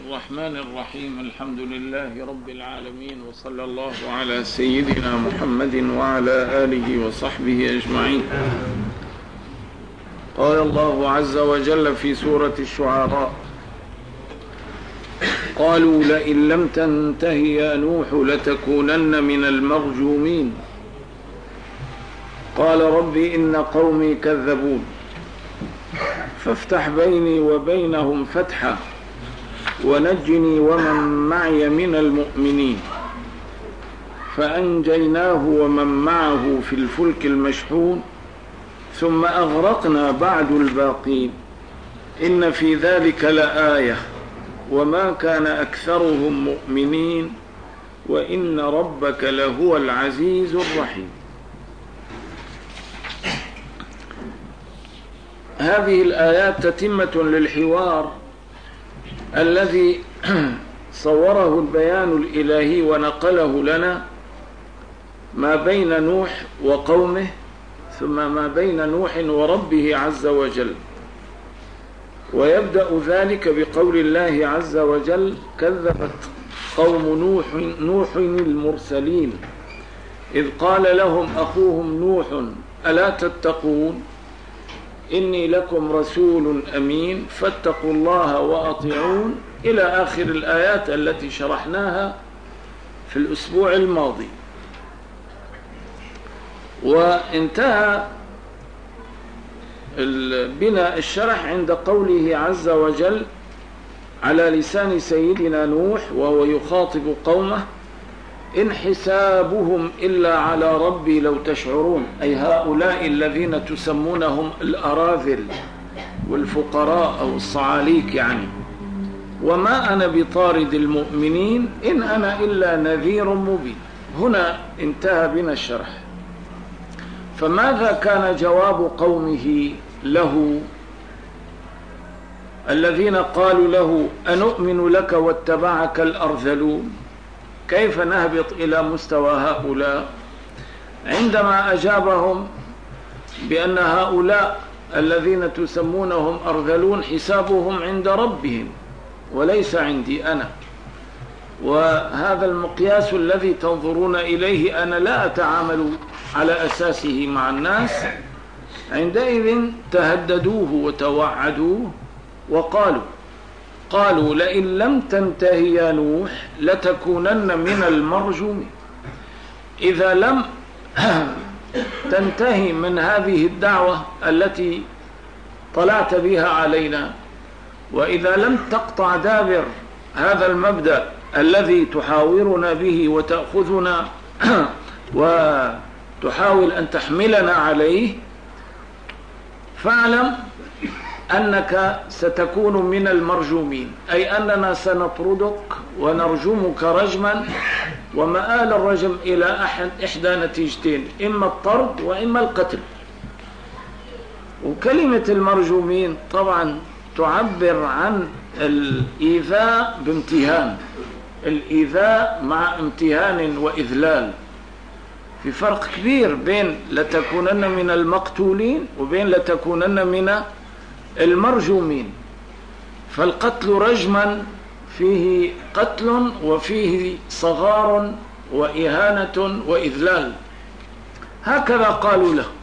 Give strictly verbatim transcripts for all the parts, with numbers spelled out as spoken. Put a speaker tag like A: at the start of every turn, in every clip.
A: الرحمن الرحيم. الحمد لله رب العالمين، وصلى الله على سيدنا محمد وعلى آله وصحبه أجمعين. قال الله عز وجل في سورة الشعراء: قالوا لئن لم تنته يا نوح لتكونن من المرجومين. قال رب إن قومي كذبون فافتح بيني وبينهم فتحا ونجني ومن معي من المؤمنين. فأنجيناه ومن معه في الفلك المشحون ثم أغرقنا بعد الباقين إن في ذلك لآية وما كان أكثرهم مؤمنين وإن ربك لهو العزيز الرحيم. هذه الآيات تتمة للحوار الذي صوره البيان الإلهي ونقله لنا ما بين نوح وقومه، ثم ما بين نوح وربه عز وجل. ويبدأ ذلك بقول الله عز وجل: كذبت قوم نوح نوح المرسلين إذ قال لهم أخوهم نوح ألا تتقون إني لكم رسول أمين فاتقوا الله وأطيعون، إلى آخر الآيات التي شرحناها في الأسبوع الماضي. وانتهى بنا الشرح عند قوله عز وجل على لسان سيدنا نوح وهو يخاطب قومه: إن حسابهم إلا على ربي لو تشعرون، أي هؤلاء الذين تسمونهم الأراذل والفقراء أو الصعاليك يعني. وما أنا بطارد المؤمنين إن أنا إلا نذير مبين. هنا انتهى بنا الشرح. فماذا كان جواب قومه له الذين قالوا له: أنؤمن لك واتبعك الأرذلون؟ كيف نهبط إلى مستوى هؤلاء؟ عندما أجابهم بأن هؤلاء الذين تسمونهم أرذلون حسابهم عند ربهم وليس عندي أنا، وهذا المقياس الذي تنظرون إليه أنا لا أتعامل على أساسه مع الناس. عندئذ تهددوه وتوعدوه وقالوا قالوا لئن لم تنتهي يا نوح لتكونن من المرجومين. إذا لم تنتهي من هذه الدعوة التي طلعت بها علينا، وإذا لم تقطع دابر هذا المبدأ الذي تحاورنا به وتأخذنا وتحاول أن تحملنا عليه، فاعلم أنك ستكون من المرجومين، أي أننا سنطردك ونرجمك رجما. ومآل الرجم إلى أحد إحدى نتيجتين: إما الطرد وإما القتل. وكلمة المرجومين طبعا تعبر عن الإيذاء بامتهان، الإيذاء مع امتهان وإذلال. في فرق كبير بين لتكونن من المقتولين وبين لتكونن من المرجومين. فالقتل رجما فيه قتل وفيه صغار وإهانة وإذلال، هكذا قالوا له.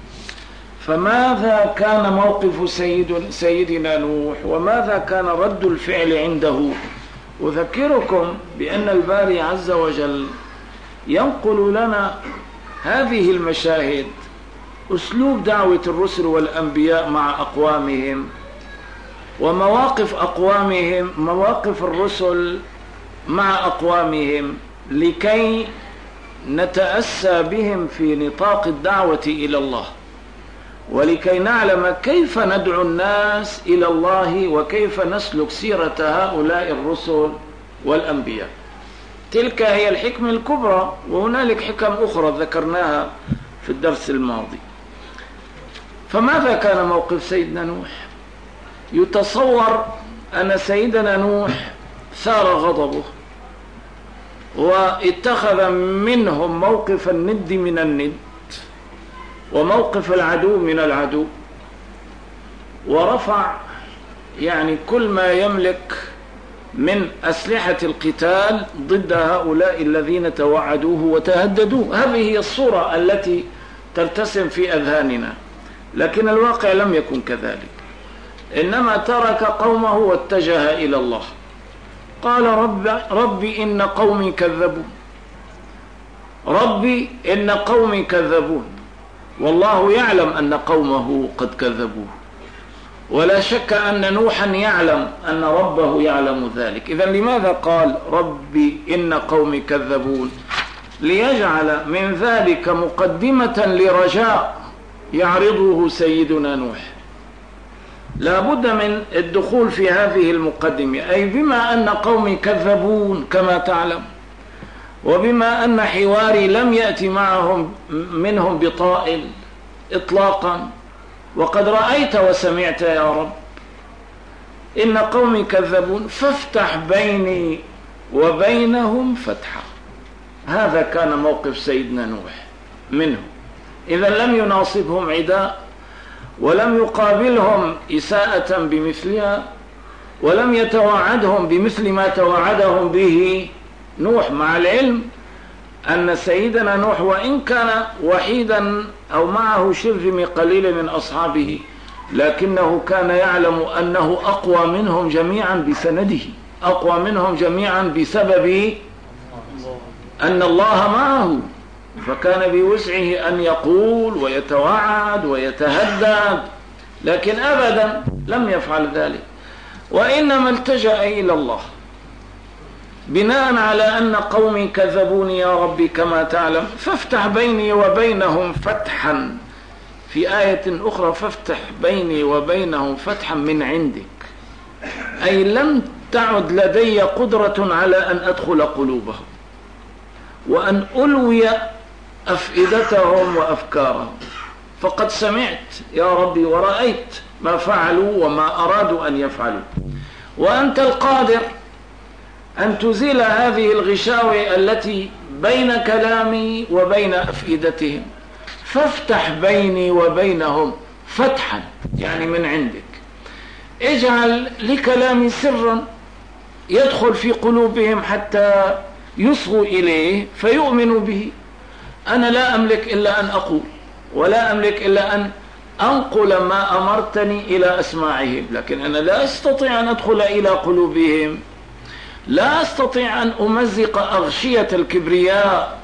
A: فماذا كان موقف سيد سيدنا نوح وماذا كان رد الفعل عنده؟ أذكركم بأن الباري عز وجل ينقل لنا هذه المشاهد، أسلوب دعوة الرسل والأنبياء مع أقوامهم، ومواقف أقوامهم مواقف الرسل مع أقوامهم، لكي نتأسى بهم في نطاق الدعوة إلى الله، ولكي نعلم كيف ندعو الناس إلى الله وكيف نسلك سيرة هؤلاء الرسل والأنبياء. تلك هي الحكمة الكبرى، وهنالك حكم أخرى ذكرناها في الدرس الماضي. فماذا كان موقف سيدنا نوح؟ يتصور أن سيدنا نوح ثار غضبه واتخذ منهم موقف الند من الند وموقف العدو من العدو، ورفع يعني كل ما يملك من أسلحة القتال ضد هؤلاء الذين توعدوه وتهددوه. هذه هي الصورة التي ترتسم في أذهاننا، لكن الواقع لم يكن كذلك. إنما ترك قومه واتجه إلى الله. قال رب ربي إن قومي كذبون، ربي إن قومي كذبون. والله يعلم أن قومه قد كذبوه، ولا شك أن نوحا يعلم أن ربه يعلم ذلك. إذن لماذا قال ربي إن قومي كذبون؟ ليجعل من ذلك مقدمة لرجاء يعرضه سيدنا نوح. لا بد من الدخول في هذه المقدمة، أي بما أن قومي كذبون كما تعلم، وبما أن حواري لم يأتي معهم منهم بطائل إطلاقا، وقد رأيت وسمعت يا رب، إن قومي كذبون فافتح بيني وبينهم فتحا. هذا كان موقف سيدنا نوح منه. إذا لم يناصبهم عداء، ولم يقابلهم إساءة بمثلها، ولم يتوعدهم بمثل ما توعدهم به نوح، مع العلم أن سيدنا نوح وإن كان وحيدا أو معه شرذم قليل من أصحابه، لكنه كان يعلم أنه أقوى منهم جميعا بسنده، أقوى منهم جميعا بسبب أن الله معه، فكان بوسعه أن يقول ويتوعد ويتهدد، لكن أبدا لم يفعل ذلك، وإنما التجأ إلى الله بناء على أن قومي كذبوني يا ربي كما تعلم، فافتح بيني وبينهم فتحا. في آية أخرى فافتح بيني وبينهم فتحا من عندك، أي لم تعد لدي قدرة على أن أدخل قلوبهم وأن ألوي أفئدتهم وأفكارهم، فقد سمعت يا ربي ورأيت ما فعلوا وما أرادوا أن يفعلوا، وأنت القادر أن تزيل هذه الغشاوة التي بين كلامي وبين أفئدتهم، فافتح بيني وبينهم فتحا، يعني من عندك، اجعل لكلامي سرا يدخل في قلوبهم حتى يصغوا إليه فيؤمنوا به. أنا لا أملك إلا أن أقول، ولا أملك إلا أن أنقل ما أمرتني إلى أسماعهم، لكن أنا لا أستطيع أن أدخل إلى قلوبهم، لا أستطيع أن أمزق أغشية الكبرياء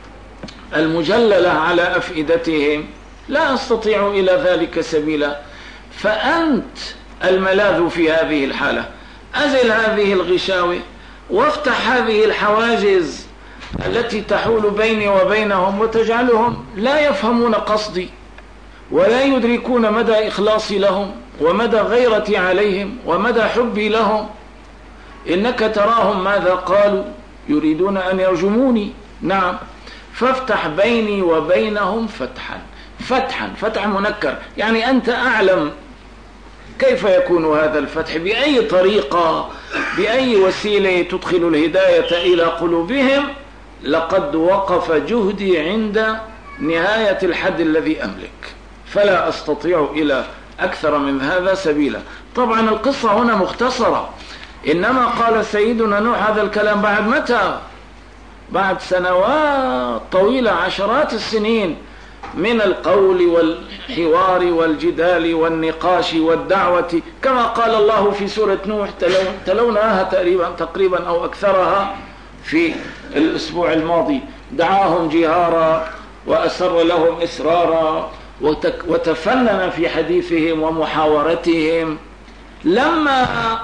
A: المجللة على أفئدتهم، لا أستطيع إلى ذلك سبيلا. فأنت الملاذ في هذه الحالة، أزل هذه الغشاوة وافتح هذه الحواجز التي تحول بيني وبينهم وتجعلهم لا يفهمون قصدي ولا يدركون مدى إخلاصي لهم ومدى غيرتي عليهم ومدى حبي لهم. إنك تراهم ماذا قالوا، يريدون أن يرجموني. نعم، فافتح بيني وبينهم فتحا. فتحا، فتح منكر، يعني أنت أعلم كيف يكون هذا الفتح، بأي طريقة، بأي وسيلة تدخل الهداية إلى قلوبهم. لقد وقف جهدي عند نهاية الحد الذي أملك، فلا أستطيع إلى أكثر من هذا سبيلا. طبعا القصة هنا مختصرة، إنما قال سيدنا نوح هذا الكلام بعد متى؟ بعد سنوات طويلة، عشرات السنين من القول والحوار والجدال والنقاش والدعوة، كما قال الله في سورة نوح، تلوناها تقريبا تقريبا أو أكثرها في الأسبوع الماضي. دعاهم جهارا وأسر لهم إسرارا وتفنن في حديثهم ومحاورتهم. لما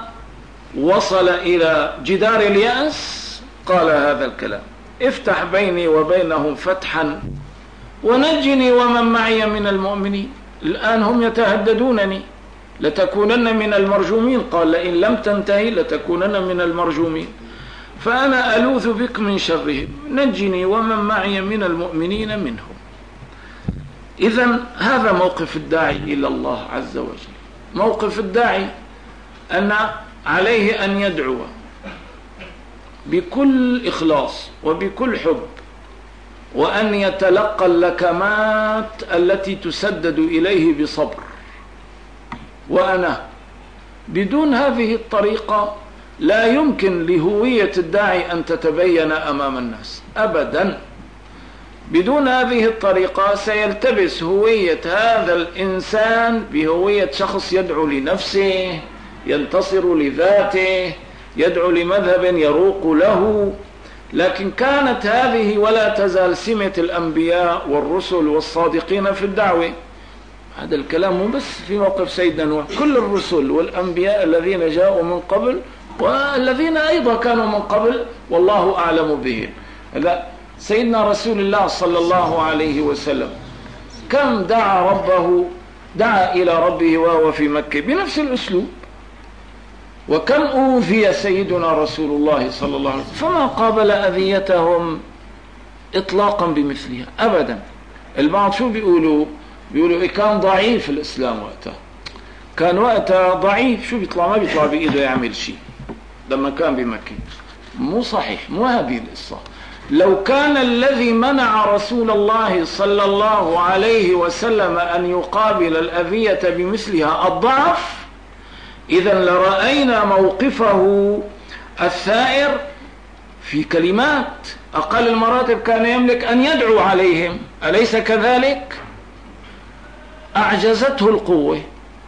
A: وصل إلى جدار اليأس قال هذا الكلام: افتح بيني وبينهم فتحا ونجني ومن معي من المؤمنين. الآن هم يتهددونني، لتكونن من المرجومين. قال: لئن لم تنتهي لتكونن من المرجومين، فأنا ألوذ بك من شرهم، نجني ومن معي من المؤمنين منهم. إذن هذا موقف الداعي إلى الله عز وجل. موقف الداعي أن عليه أن يدعو بكل إخلاص وبكل حب، وأن يتلقى اللكمات التي تسدد إليه بصبر. وأنا بدون هذه الطريقة لا يمكن لهوية الداعي أن تتبين أمام الناس أبدا. بدون هذه الطريقة سيلتبس هوية هذا الإنسان بهوية شخص يدعو لنفسه، ينتصر لذاته، يدعو لمذهب يروق له. لكن كانت هذه ولا تزال سمة الأنبياء والرسل والصادقين في الدعوة. هذا الكلام مو بس في موقف سيدنا نوح، كل الرسل والأنبياء الذين جاءوا من قبل والذين أيضا كانوا من قبل والله أعلم بهم. هذا سيدنا رسول الله صلى الله عليه وسلم كم دعا ربه، دعا إلى ربه وهو في مكة بنفس الأسلوب، وكم أوذي سيدنا رسول الله صلى الله عليه وسلم فما قابل أذيتهم إطلاقا بمثلها أبدا. البعض شو بيقولوا؟ بيقولوا إيه كان ضعيف الإسلام وقتها، كان وقتها ضعيف، شو بيطلع؟ ما بيطلع بإيده يعمل شيء لما كان بمكة. مو صحيح، مو هذه القصة. لو كان الذي منع رسول الله صلى الله عليه وسلم أن يقابل الأذية بمثلها الضعف، إذن لرأينا موقفه الثائر في كلمات أقل المراتب كان يملك أن يدعو عليهم، أليس كذلك؟ أعجزته القوة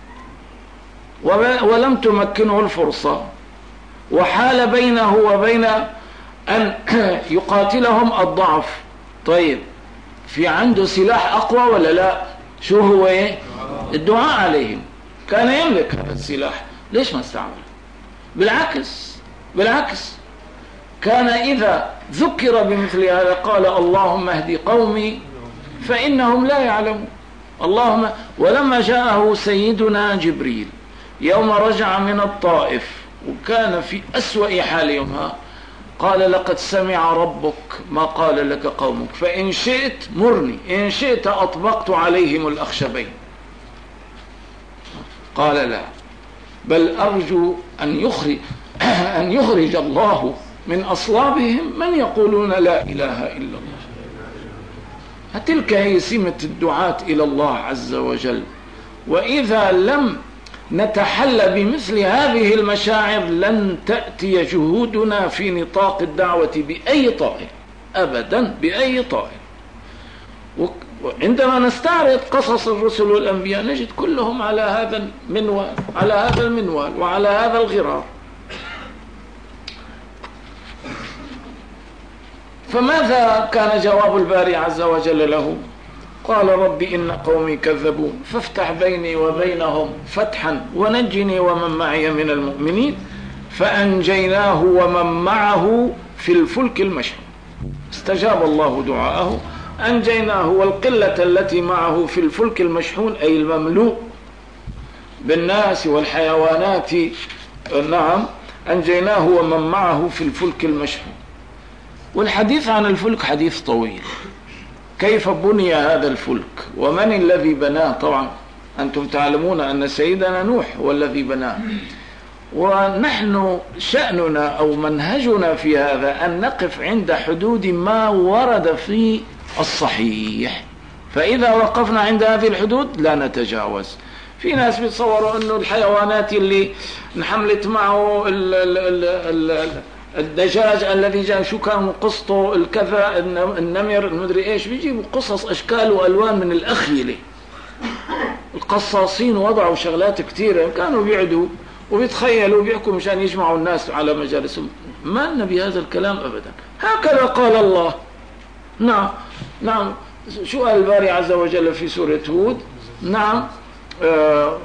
A: ولم تمكنه الفرصة، وحال بينه وبين أن يقاتلهم الضعف. طيب في عنده سلاح أقوى ولا لا؟ شو هو؟ الدعاء عليهم. كان يملك هذا السلاح، ليش ما استعمل؟ بالعكس بالعكس كان إذا ذكر بمثل هذا قال اللهم اهدي قومي فإنهم لا يعلمون. اللهم. ولما جاءه سيدنا جبريل يوم رجع من الطائف وكان في أسوأ حال يومها، قال لقد سمع ربك ما قال لك قومك فإن شئت مرني إن شئت أطبقت عليهم الأخشبين. قال لا، بل أرجو أن يخرج أن يخرج الله من أصلابهم من يقولون لا إله إلا الله. تلك هي سمة الدعاة إلى الله عز وجل. وإذا لم نتحلى بمثل هذه المشاعر لن تأتي جهودنا في نطاق الدعوة بأي طائل أبدا، بأي طائل. وعندما نستعرض قصص الرسل والأنبياء نجد كلهم على هذا المنوال، على هذا المنوال وعلى هذا الغرار. فماذا كان جواب الباري عز وجل له؟ قال رب إن قومي كذبون فافتح بيني وبينهم فتحا ونجني ومن معي من المؤمنين فأنجيناه ومن معه في الفلك المشحون. استجاب الله دعاءه، أنجيناه والقلة التي معه في الفلك المشحون أي المملوء بالناس والحيوانات. نعم، أنجيناه ومن معه في الفلك المشحون. والحديث عن الفلك حديث طويل. كيف بني هذا الفلك ومن الذي بناه؟ طبعا أنتم تعلمون أن سيدنا نوح هو الذي بناه، ونحن شأننا أو منهجنا في هذا أن نقف عند حدود ما ورد في الصحيح، فإذا وقفنا عند هذه الحدود لا نتجاوز. في ناس بيتصوروا أنه الحيوانات اللي انحملت معه ال ال ال ال الدجاج الذي جاء شو كان قصته الكذا النمر المدري ايش، بيجيبوا قصص اشكال والوان من الاخيله. القصاصين وضعوا شغلات كثيره كانوا بيعدوا وبيتخيلوا وبيحكوا مشان يجمعوا الناس على مجالسهم. ما لنا بهذا الكلام ابدا، هكذا قال الله. نعم نعم. شو قال الباري عز وجل في سوره هود؟ نعم آه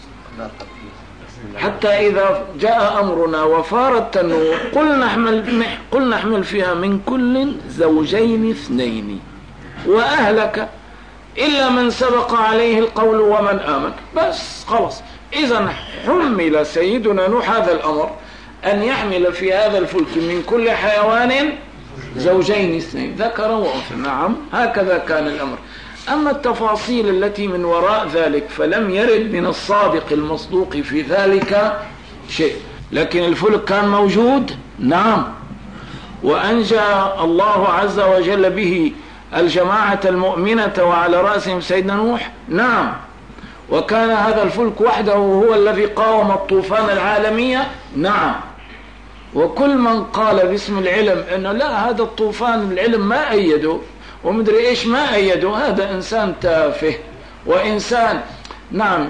A: حتى إذا جاء أمرنا وفار التنور قل نحمل, قل نحمل فيها من كل زوجين اثنين وأهلك إلا من سبق عليه القول ومن آمن. بس خلص. إذن حمل سيدنا نوح هذا الأمر أن يحمل في هذا الفلك من كل حيوان زوجين اثنين ذكر وأنثى. نعم هكذا كان الأمر. أما التفاصيل التي من وراء ذلك فلم يرد من الصادق المصدوق في ذلك شيء، لكن الفلك كان موجود. نعم. وأنجى الله عز وجل به الجماعة المؤمنة وعلى رأسهم سيدنا نوح. نعم. وكان هذا الفلك وحده هو الذي قاوم الطوفان العالمية. نعم. وكل من قال باسم العلم انه لا هذا الطوفان العلم ما ايده ومدري ايش ما ايده، هذا انسان تافه وانسان نعم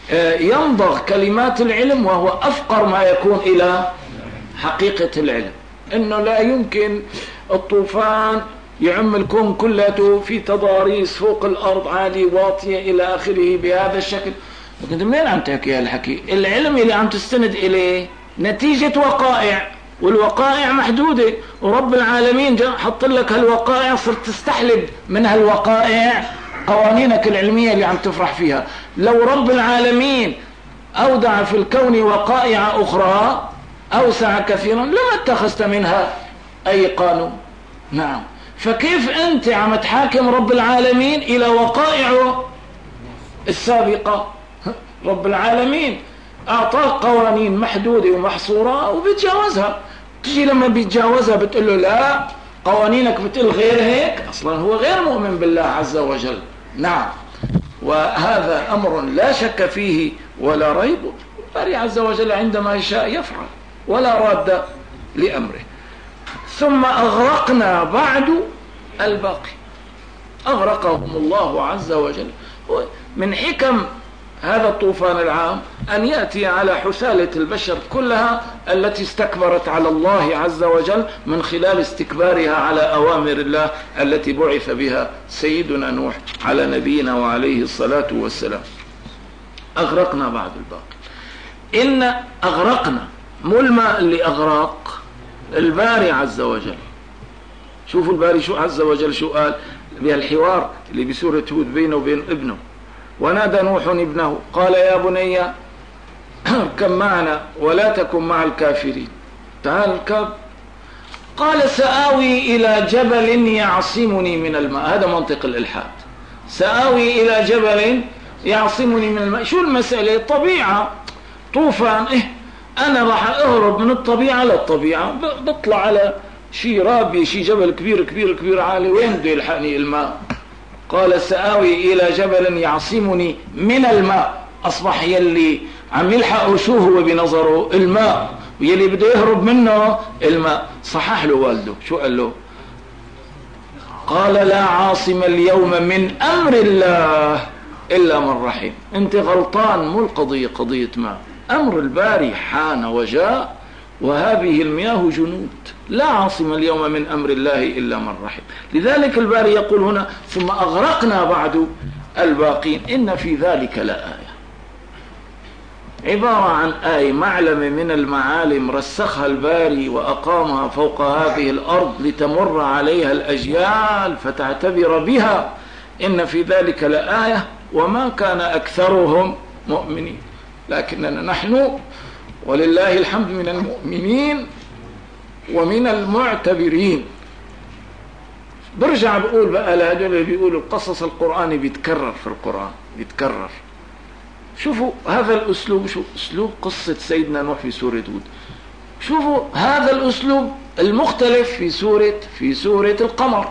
A: يمضغ كلمات العلم وهو افقر ما يكون الى حقيقة العلم. انه لا يمكن الطوفان يعم الكون كلته في تضاريس فوق الارض عالية واطية الى اخره بهذا الشكل. انت منين عم تحكي هالحكي؟ العلم اللي عم تستند اليه نتيجة وقائع، والوقائع محدودة، ورب العالمين حط لك هالوقائع صرت تستحلب من هالوقائع قوانينك العلمية اللي عم تفرح فيها. لو رب العالمين أودع في الكون وقائع أخرى أوسع كثيرا لما اتخذت منها أي قانون. نعم، فكيف أنت عم تحاكم رب العالمين إلى وقائعه السابقة؟ رب العالمين أعطاك قوانين محدودة ومحصورة وبيتجاوزها، تجي لما بيتجاوزها بتقول له لا قوانينك بتقول غير هيك، أصلا هو غير مؤمن بالله عز وجل. نعم، وهذا أمر لا شك فيه ولا ريب. الباري عز وجل عندما يشاء يفعل ولا راد لأمره. ثم أغرقنا بعد الباقي، أغرقهم الله عز وجل. من حكم هذا الطوفان العام أن يأتي على حثالة البشر كلها التي استكبرت على الله عز وجل من خلال استكبارها على أوامر الله التي بعث بها سيدنا نوح على نبينا وعليه الصلاة والسلام. أغرقنا بعد الباقي. إن أغرقنا مو الماء اللي أغرق، الباري عز وجل. شوفوا الباري شو عز وجل شو قال بهالحوار اللي بسورة هود بينه وبين ابنه: ونادى نوح ابنه قال يا بني اركب معنا ولا تكن مع الكافرين. تعال اركب. قال سآوي إلى جبل يعصمني من الماء. هذا منطق الإلحاد. سآوي إلى جبل يعصمني من الماء. شو المسألة؟ الطبيعة طوفان، إيه أنا راح أهرب من الطبيعة للطبيعة، بطلع على شي رابي شي جبل كبير كبير كبير عالي، وين بده يلحقني الماء؟ قال سآوي إلى جبل يعصمني من الماء. أصبح يلي عم يلحقه شو هو بنظره؟ الماء، ويلي بده يهرب منه الماء. صحح له والده شو قال له؟ قال لا عاصم اليوم من أمر الله إلا من رحم. انت غلطان، مو القضية قضية ماء، أمر الباري حان وجاء وهذه المياه جنود، لا عاصم اليوم من أمر الله إلا من رحم. لذلك الباري يقول هنا ثم أغرقنا بعد الباقين. إن في ذلك لآية، عبارة عن آية معلمة من المعالم رسخها الباري وأقامها فوق هذه الأرض لتمر عليها الأجيال فتعتبر بها. إن في ذلك لآية وما كان أكثرهم مؤمنين، لكننا نحن ولله الحمد من المؤمنين ومن المعتبرين. برجع بقول بقى لهذول اللي بيقولوا القصص القرآني بيتكرر في القرآن، بيتكرر. شوفوا هذا الأسلوب، شو أسلوب قصة سيدنا نوح في سورة هود. شوفوا هذا الأسلوب المختلف في سورة في سورة القمر.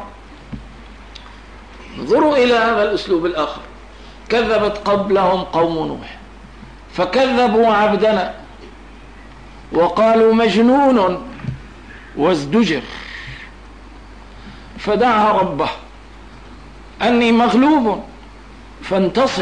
A: انظروا إلى هذا الأسلوب الآخر: كذبت قبلهم قوم نوح فكذبوا عبدنا وقالوا مجنون وازدجر فدعا ربه أني مغلوب فانتصر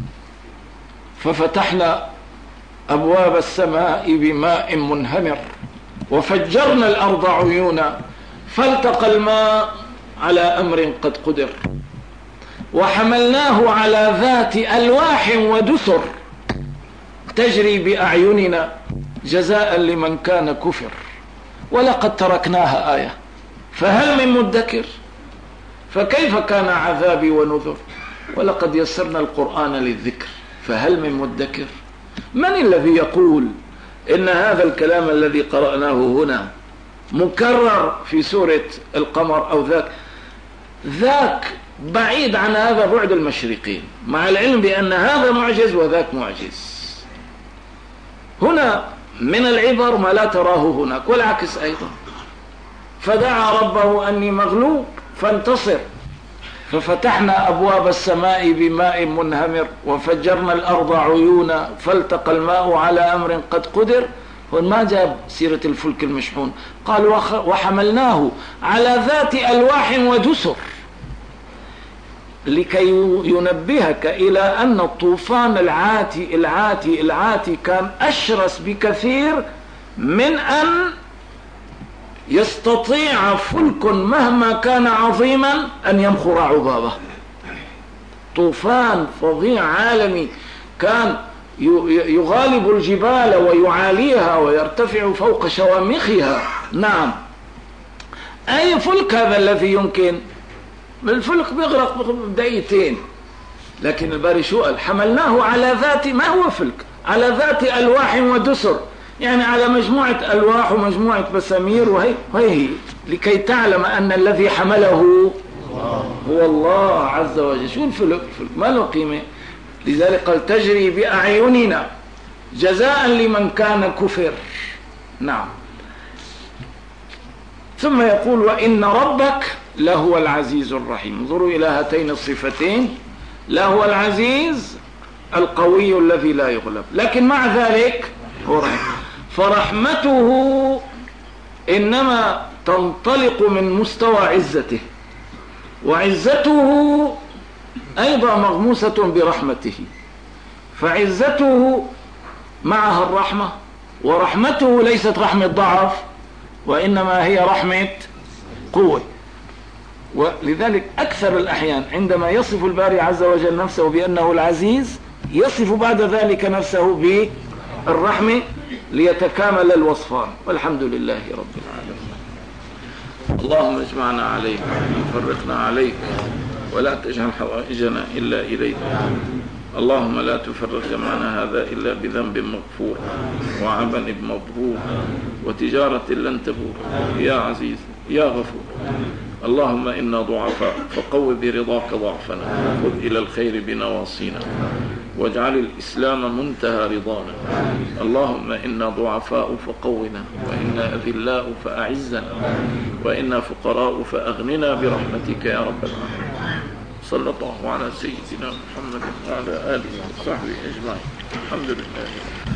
A: ففتحنا أبواب السماء بماء منهمر وفجرنا الأرض عيونا فالتقى الماء على أمر قد قدر وحملناه على ذات ألواح ودسر تجري بأعيننا جزاء لمن كان كفر ولقد تركناها آية فهل من مدكر فكيف كان عذابي ونذر ولقد يسرنا القرآن للذكر فهل من مدكر. من الذي يقول إن هذا الكلام الذي قرأناه هنا مكرر في سورة القمر أو ذاك ذاك بعيد عن هذا بعد المشرقين، مع العلم بأن هذا معجز وذاك معجز. هنا من العبر ما لا تراه هناك والعكس أيضا. فدعا ربه أني مغلوب فانتصر ففتحنا أبواب السماء بماء منهمر وفجرنا الأرض عيونا فالتقى الماء على أمر قد قدر هو ما جاب سيرة الفلك المشحون، قال وحملناه على ذات ألواح ودسر، لكي ينبهك إلى أن الطوفان العاتي العاتي العاتي كان أشرس بكثير من أن يستطيع فلك مهما كان عظيما أن يمخر عبابه. طوفان فظيع عالمي كان يغالب الجبال ويعاليها ويرتفع فوق شوامخها. نعم، أي فلك هذا الذي يمكن؟ الفلك بيغرق بدقيقتين، لكن الباري شو قال؟ حملناه على ذات، ما هو فلك؟ على ذات ألواح ودسر، يعني على مجموعة ألواح ومجموعة مسامير، وهي وهي لكي تعلم أن الذي حمله هو الله عز وجل. شو الفلك؟ الفلك ما له قيمة، لذلك قال تجري بأعيننا جزاء لمن كان كفر. نعم. ثم يقول وإن ربك لهو العزيز الرحيم. انظروا إلى هاتين الصفتين، لهو العزيز القوي الذي لا يغلب، لكن مع ذلك هو رحيم. فرحمته إنما تنطلق من مستوى عزته، وعزته أيضا مغموسة برحمته، فعزته معها الرحمة، ورحمته ليست رحمة ضعف وإنما هي رحمة قوة. ولذلك أكثر الأحيان عندما يصف الباري عز وجل نفسه بأنه العزيز يصف بعد ذلك نفسه بالرحمة ليتكامل الوصفان. والحمد لله رب العالمين. اللهم اجمعنا عليك وفرقنا عليك، ولا تجعل حوائجنا إلا إليك. اللهم لا تفرق جمعنا هذا إلا بذنب مغفور، وعمل مبرور، وتجارة لن تبور، يا عزيز يا غفور. اللهم إنا ضعفاء فقو برضاك ضعفنا، خذ إلى الخير بنواصينا، واجعل الإسلام منتهى رضانا. اللهم إنا ضعفاء فقونا، وإنا أذلاء فأعزنا، وإنا فقراء فأغننا برحمتك يا رب العالمين. صلى الله على سيدنا محمد وعلى آله وصحبه أجمعين. الحمد لله.